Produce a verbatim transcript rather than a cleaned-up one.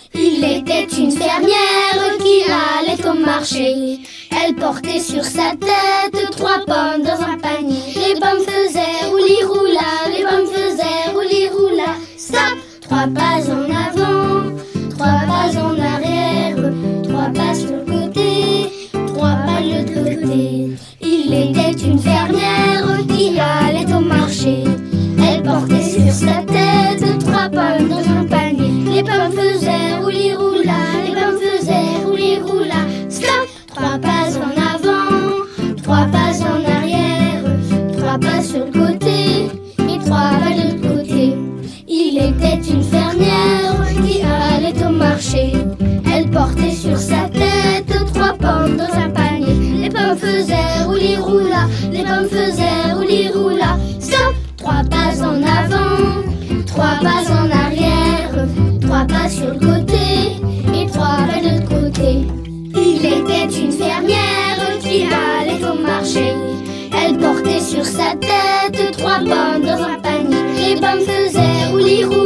Il était une fermière qui allait au marché. Elle portait sur sa tête trois pommes dans un panier. Les pommes faisaient rouli-roula, les pommes faisaient rouli-roula. Stop! Trois pas en avant, trois pas en arrière, trois pas sur le côté, trois pas de l'autre côté. Il était une fermière qui allait au marché. Elle portait sur sa tête trois pommes dans un panier. Les pommes faisaient rouli-roula, les pommes faisaient rouli-roula. Stop! Trois pas en avant, trois pas en arrière, trois pas sur le côté et trois pas de l'autre côté. Il était une fermière qui allait au marché. Elle portait sur sa tête trois pommes dans un panier. Les pommes faisaient rouli-roula, les pommes faisaient rouli-roula. Stop! Trois pas en avant, trois pas en arrière, trois pas sur le côté et trois pas de l'autre côté. Il était une fermière qui allait au marché. Elle portait sur sa tête trois pommes dans un panier. Les pommes faisaient rouli-roula.